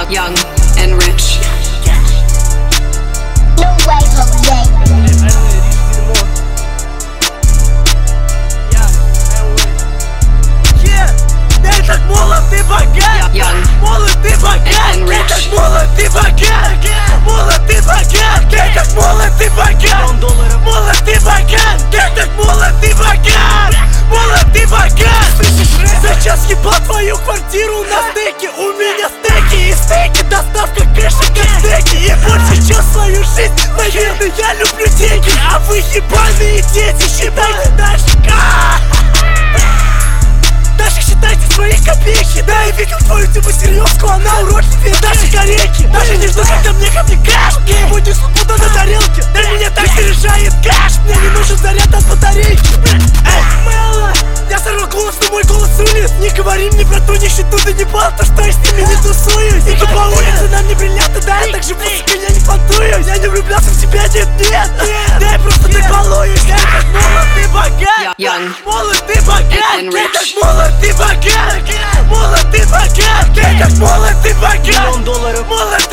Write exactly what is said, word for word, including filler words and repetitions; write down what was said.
young, young and rich. No way, Jose. Ты так молод, ты богат, Young молод, ты богат, and ты rich. так молод, ты богат, молод, ты богат, ты так молод, ты богат, молод, ты богат, ты так молод, ты богат, молод, ты богат. Сейчас ебал твою квартиру на стейке, у меня стейки и стейки, доставка кэша как стейки. И больше чем свою жизнь, наверное, я люблю деньги, а вы ебаные дети, считайте дальше. Даже считайте свои копейки. Да, я видел твою типа серьезку, она уродливее даже корейки. Даже не жду, когда мне ко мне кэш, мне его несут буду на тарелке. Да меня так заряжает кэш, мне не нужен заряд от батарейки. Эй, Мэлла, я сорвал голос, но мой голос улиц. Не говори мне про ту нищету, ты не бал, то что я с ними не тусуюсь. Иду по улице, на мне бриллианты, да, я так живу, сука, я не понтуюсь. Я не влюблялся в тебя, нет, нет, да я просто так балуюсь. Я так молод, ты богат, Young молод, ты богат, and ты так rich. молод, ты богат, молод, ты богат, ты так молод, ты богат, молод,